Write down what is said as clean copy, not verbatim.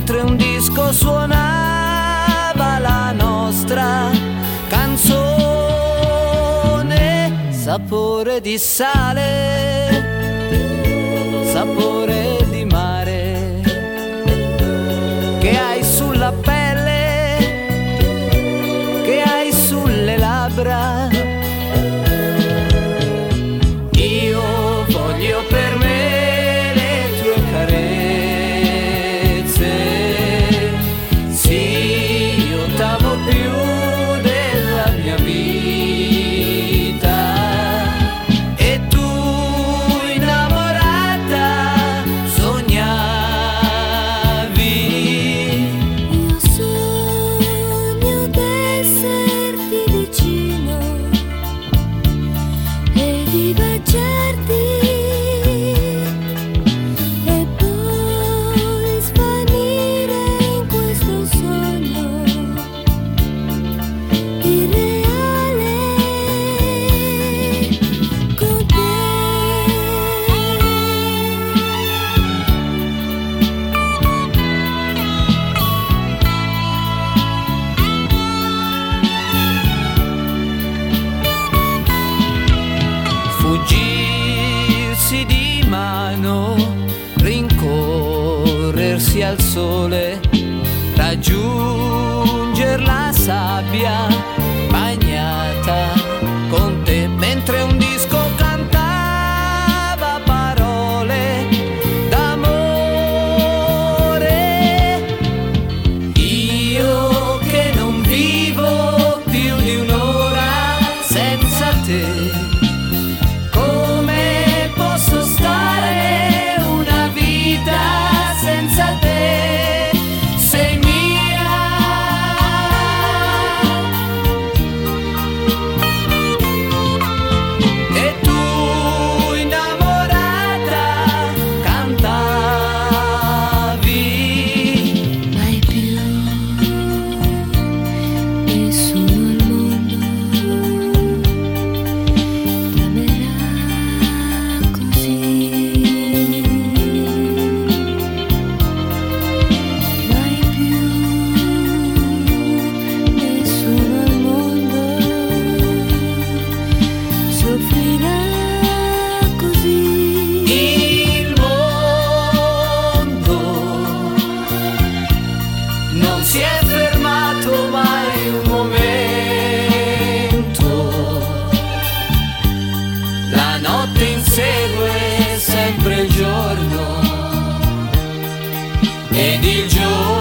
mentre un disco suonava la nostra canzone. Sapore di sale, sapore di mare, che hai sulla pelle, che hai sulle labbra. Io voglio per me le tue carezze, sì, io t'amo più della mia vita. E tu innamorata sognavi. Io sogno d'esserti vicino e di baciarti e poi svanire in questo sogno irreale con te. Fuggirsi di mano, rincorrersi al sole, raggiungere la sabbia bagnata con te, mentre un disco cantava parole d'amore. Io che non vivo più di un'ora senza te, come posso stare una vita senza te? Sei mia. E tu innamorata cantavi. Mai più nessuno al mondo t'amerà così. Mai più nessuno al mondo soffrirà così. Il mondo non si è fermato mai un momento, la notte insegue sempre il giorno ed il giorno